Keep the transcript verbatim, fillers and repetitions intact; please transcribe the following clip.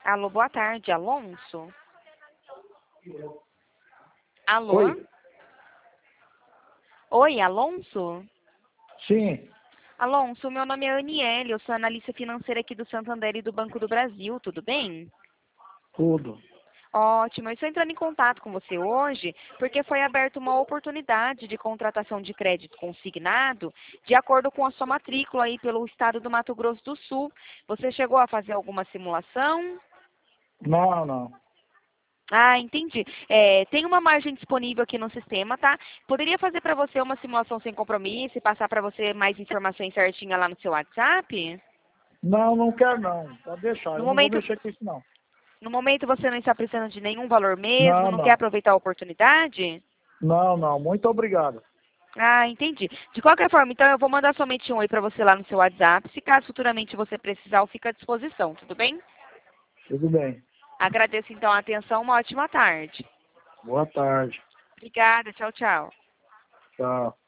Alô, boa tarde, Alonso? Alô? Oi. Oi, Alonso? Sim, Alonso, meu nome é Aniele, eu sou analista financeira aqui do Santander e do Banco do Brasil, tudo bem? tudo. Ótimo, eu estou entrando em contato com você hoje porque foi aberta uma oportunidade de contratação de crédito consignado de acordo com a sua matrícula aí pelo estado do Mato Grosso do Sul. Você chegou a fazer alguma simulação? Não, não. Ah, entendi. É, tem uma margem disponível aqui no sistema, tá? Poderia fazer para você uma simulação sem compromisso e passar para você mais informações certinha lá no seu WhatsApp? Não, não quero não. Pode deixar, No eu não vou momento, mexer com isso não. no momento você não está precisando de nenhum valor mesmo, Não, não quer não. aproveitar a oportunidade? Não, não. Muito obrigado. Ah, entendi. De qualquer forma, então eu vou mandar somente um oi para você lá no seu WhatsApp. Se caso futuramente você precisar, eu fico à disposição, tudo bem? Tudo bem. Agradeço então a atenção, uma ótima tarde. Boa tarde. Obrigada, tchau, tchau. Tchau.